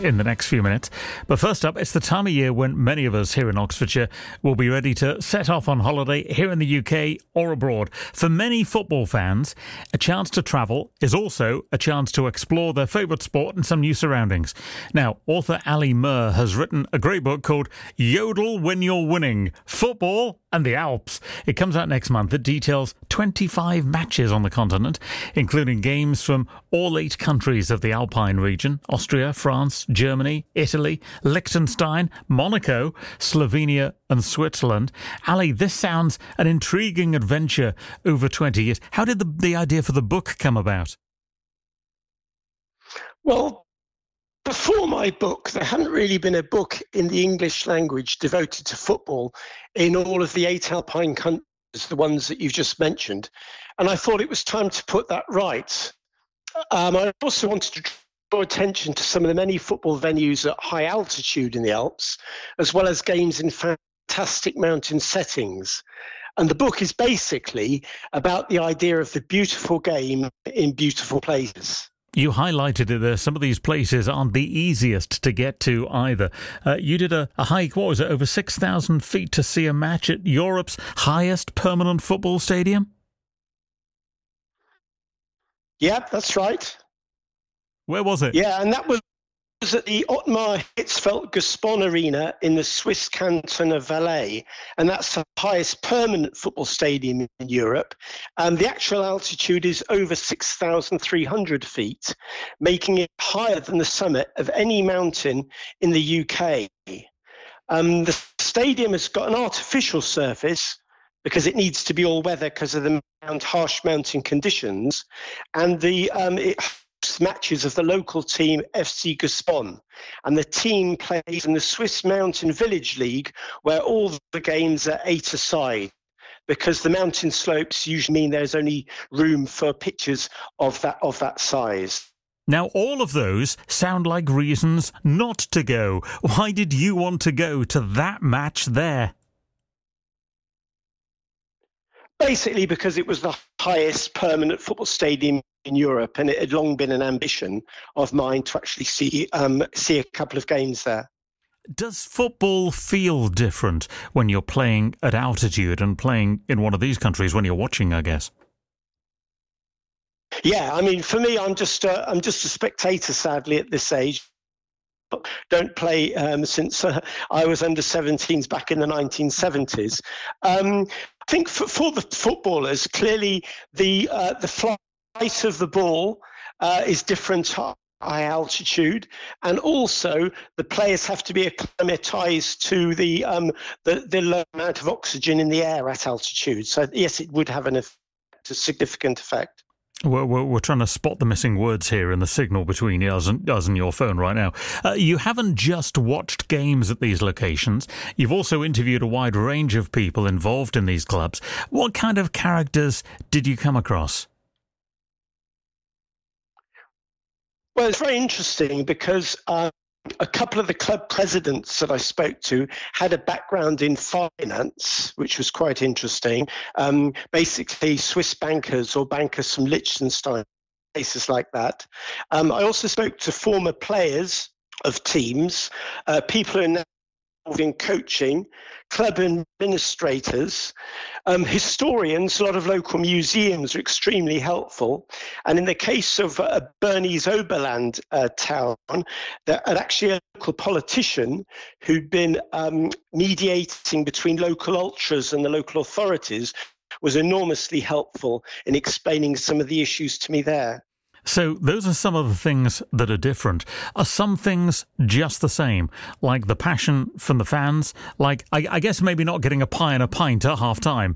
in the next few minutes. But first up, it's the time of year when many of us here in Oxfordshire will be ready to set off on holiday here in the UK or abroad. For many football fans, a chance to travel is also a chance to explore their favourite sport and some new surroundings. Now, author Ali Murr has written a great book called Yodel When You're Winning, Football and the Alps. It comes out next month. It details 25 matches on the continent, including games from all 8 countries of the Alpine region: Austria, France, Germany, Italy, Liechtenstein, Monaco, Slovenia and Switzerland. Ali, this sounds an intriguing adventure over 20 years. How did the idea for the book come about? Well, before my book, there hadn't really been a book in the English language devoted to football in all of the 8 Alpine countries, the ones that you've just mentioned. And I thought it was time to put that right. I also wanted to draw attention to some of the many football venues at high altitude in the Alps, as well as games in fantastic mountain settings. And the book is basically about the idea of the beautiful game in beautiful places. You highlighted it there. Some of these places aren't the easiest to get to either. You did a hike, what was it, over 6,000 feet to see a match at Europe's highest permanent football stadium? Yeah, that's right. Where was it? Yeah, and that was at the Ottmar Hitzfeld Gaspon Arena in the Swiss canton of Valais, and that's the highest permanent football stadium in Europe. The actual altitude is over 6,300 feet, making it higher than the summit of any mountain in the UK. The stadium has got an artificial surface because it needs to be all weather because of the harsh mountain conditions, and it matches of the local team FC Gaspon, and the team plays in the Swiss Mountain Village League, where all the games are 8 aside, because the mountain slopes usually mean there's only room for pitches of that size. Now, all of those sound like reasons not to go. Why did you want to go to that match there? Basically because it was the highest permanent football stadium in Europe, and it had long been an ambition of mine to actually see a couple of games there. Does football feel different when you're playing at altitude and playing in one of these countries when you're watching, I guess? Yeah, I mean, for me, I'm just a spectator, sadly, at this age. Don't play since I was under 17s back in the 1970s. I think for the footballers, clearly the flight of the ball is different at high altitude, and also the players have to be acclimatized to the low amount of oxygen in the air at altitude. So yes, it would have a significant effect. We're trying to spot the missing words here in the signal between us and your phone right now. You haven't just watched games at these locations. You've also interviewed a wide range of people involved in these clubs. What kind of characters did you come across? Well, it's very interesting because a couple of the club presidents that I spoke to had a background in finance, which was quite interesting. Basically, Swiss bankers or bankers from Liechtenstein, places like that. I also spoke to former players of teams, people who are now involved in coaching, club administrators, historians. A lot of local museums are extremely helpful. And in the case of Bernese Oberland town, there had actually a local politician who'd been mediating between local ultras and the local authorities, was enormously helpful in explaining some of the issues to me there. So those are some of the things that are different. Are some things just the same, like the passion from the fans? Like, I guess maybe not getting a pie and a pint at half-time.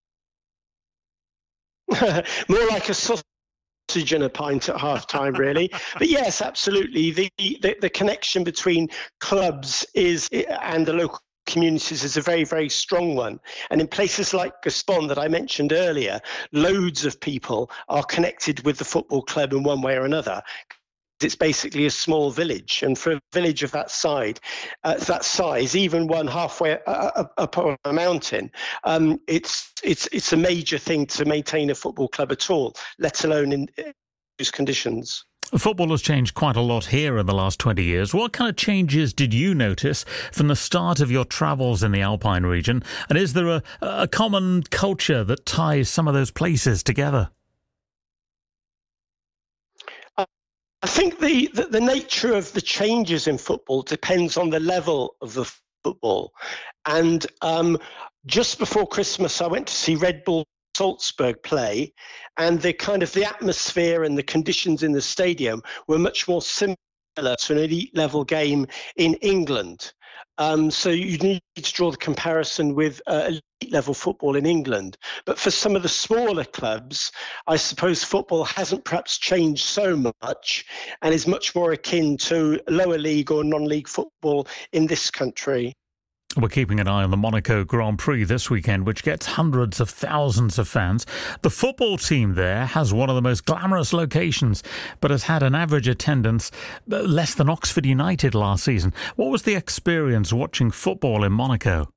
More like a sausage and a pint at half-time, really. But yes, absolutely. The connection between clubs and the local communities is a very, very strong one. And in places like Gaspon that I mentioned earlier, loads of people are connected with the football club in one way or another. It's basically a small village, and for a village of that size, even one halfway up on a mountain, it's a major thing to maintain a football club at all, let alone in those conditions. Football has changed quite a lot here in the last 20 years. What kind of changes did you notice from the start of your travels in the Alpine region? And is there a common culture that ties some of those places together? I think the nature of the changes in football depends on the level of the football. And just before Christmas, I went to see Red Bull Salzburg play, and the atmosphere and the conditions in the stadium were much more similar to an elite level game in England. So you need to draw the comparison with elite level football in England. But for some of the smaller clubs, I suppose football hasn't perhaps changed so much and is much more akin to lower league or non-league football in this country. We're keeping an eye on the Monaco Grand Prix this weekend, which gets hundreds of thousands of fans. The football team there has one of the most glamorous locations, but has had an average attendance less than Oxford United last season. What was the experience watching football in Monaco?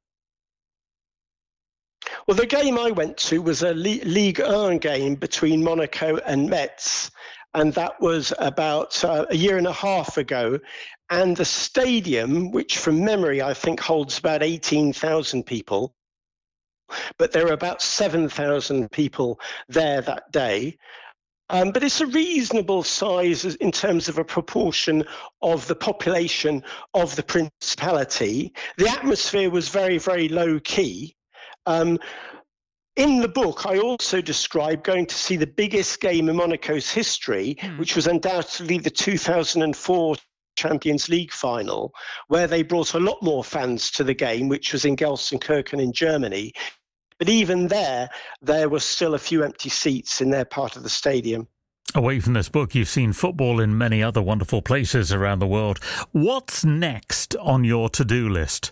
Well, the game I went to was a Ligue 1 game between Monaco and Metz, and that was about a year and a half ago. And the stadium, which from memory I think holds about 18,000 people, but there were about 7,000 people there that day. But it's a reasonable size in terms of a proportion of the population of the Principality. The atmosphere was very, very low key. In the book, I also describe going to see the biggest game in Monaco's history, which was undoubtedly the 2004 Champions League final, where they brought a lot more fans to the game, which was in Gelsenkirchen in Germany. But even there were still a few empty seats in their part of the stadium. Away from this book, you've seen football in many other wonderful places around the world. What's next on your to-do list?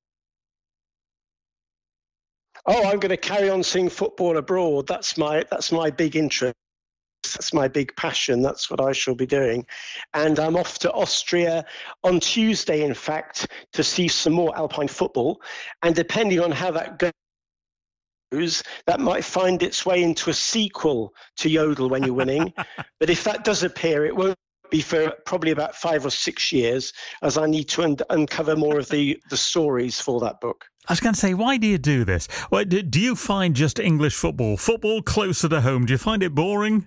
Oh, I'm going to carry on seeing football abroad. That's my big interest. That's my big passion. That's what I shall be doing. And I'm off to Austria on Tuesday, in fact, to see some more Alpine football. And depending on how that goes, that might find its way into a sequel to Yodel When You're Winning. But if that does appear, it won't be for probably about 5 or 6 years, as I need to uncover more of the stories for that book. I was going to say, why do you do this? Well, do you find just English football closer to home, do you find it boring?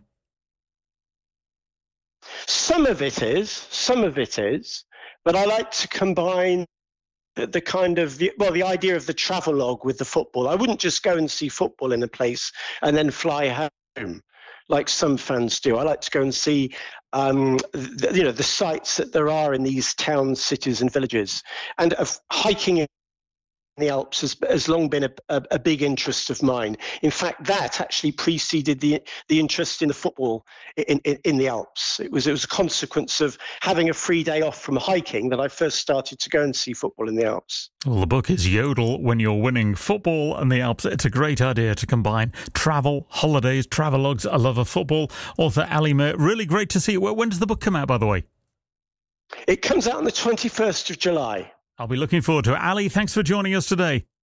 Some of it is, but I like to combine the idea of the travelogue with the football. I wouldn't just go and see football in a place and then fly home like some fans do. I like to go and see the sights that there are in these towns, cities and villages. And hiking in the Alps has long been a big interest of mine. In fact, that actually preceded the interest in the football in the Alps. It was a consequence of having a free day off from hiking that I first started to go and see football in the Alps. Well, the book is Yodel When You're Winning, Football and the Alps. It's a great idea to combine travel, holidays, travelogues, a love of football. Author Ali Mir, really great to see you. When does the book come out, by the way? It comes out on the 21st of July. I'll be looking forward to it. Ali, thanks for joining us today.